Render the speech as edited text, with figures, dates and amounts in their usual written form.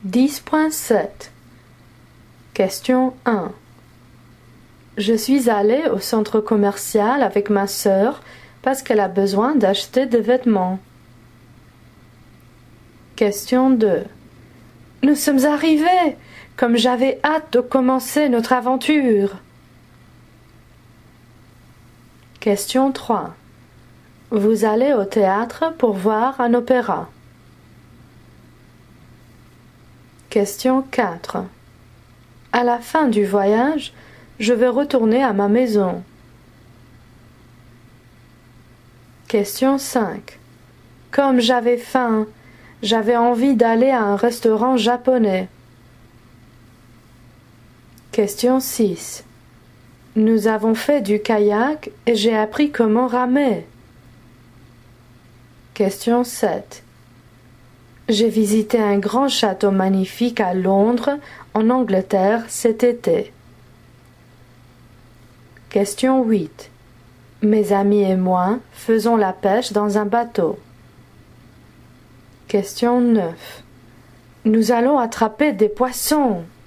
10.7 Question 1. Je suis allée au centre commercial avec ma sœur parce qu'elle a besoin d'acheter des vêtements. Question 2. Nous sommes arrivés, comme j'avais hâte de commencer notre aventure. Question 3. Vous allez au théâtre pour voir un opéra. Question 4. À la fin du voyage, je vais retourner à ma maison. Question 5. Comme j'avais faim, j'avais envie d'aller à un restaurant japonais. Question 6. Nous avons fait du kayak et j'ai appris comment ramer. Question 7. J'ai visité un grand château magnifique à Londres, en Angleterre, cet été. Question 8. Mes amis et moi faisons la pêche dans un bateau. Question 9. Nous allons attraper des poissons.